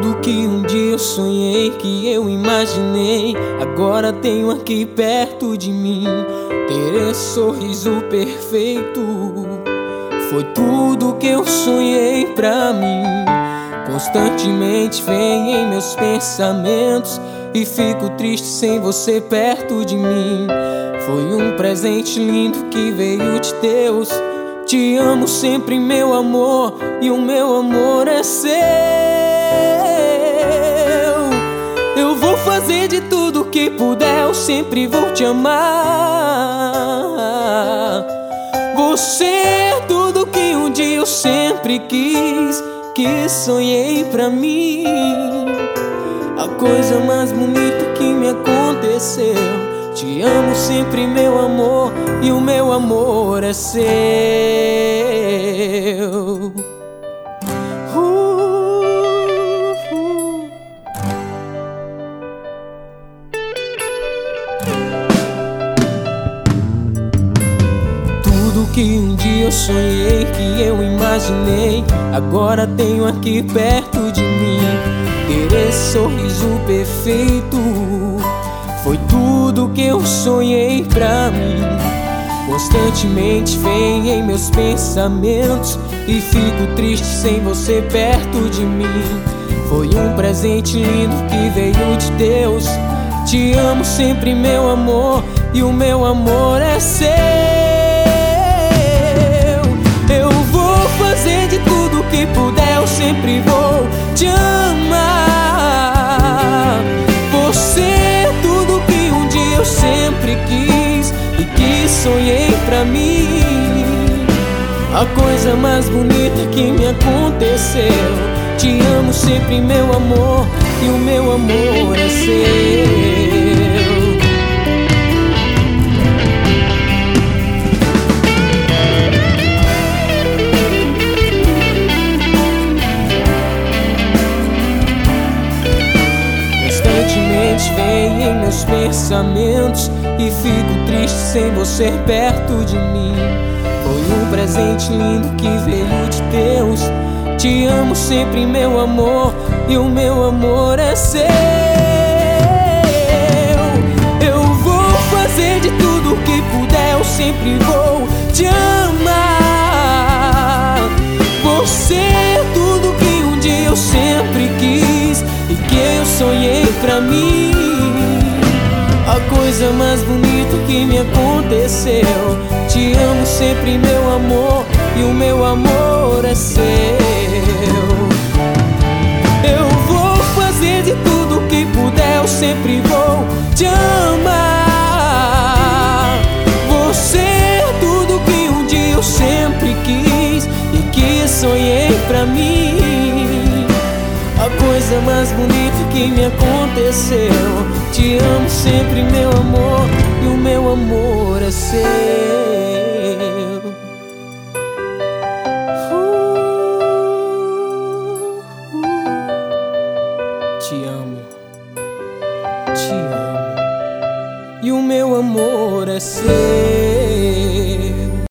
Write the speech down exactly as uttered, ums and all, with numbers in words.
Tudo que um dia eu sonhei, que eu imaginei, agora tenho aqui perto de mim. Ter esse sorriso perfeito foi tudo que eu sonhei pra mim. Constantemente vem em meus pensamentos e fico triste sem você perto de mim. Foi um presente lindo que veio de Deus. Te amo sempre, meu amor, e o meu amor é seu. Eu vou fazer de tudo que puder, eu sempre vou te amar. Você é tudo que um dia eu sempre quis, que sonhei pra mim. A coisa mais bonita que me aconteceu. Te amo sempre, meu amor, e o meu amor é seu. uh, uh. Tudo que um dia eu sonhei, que eu imaginei, agora tenho aqui perto de mim. Ter esse sorriso perfeito foi tudo que eu sonhei pra mim. Constantemente vem em meus pensamentos e fico triste sem você perto de mim. Foi um presente lindo que veio de Deus. Te amo sempre, meu amor, e o meu amor é seu. Eu vou fazer de tudo que puder, eu sempre vou te amar. Você é tudo que um dia eu sempre quis e que sonhei pra mim. A coisa mais bonita que me aconteceu. Te amo sempre, meu amor, e o meu amor é seu. Vem em meus pensamentos e fico triste sem você perto de mim. Foi um presente lindo que veio de Deus. Te amo sempre, meu amor, e o meu amor é seu. Eu vou fazer de tudo que puder, eu sempre vou te amar. Você é tudo que um dia eu sempre quis e que eu sonhei pra mim. A coisa mais bonita que me aconteceu. Te amo sempre, meu amor, e o meu amor é seu. Eu vou fazer de tudo que puder, eu sempre vou te amar. Você é tudo que um dia eu sempre quis e que sonhei pra mim. A coisa mais bonita que me aconteceu. Te amo sempre, meu amor, e o meu amor é seu. uh, uh. Te amo, te amo, e o meu amor é seu.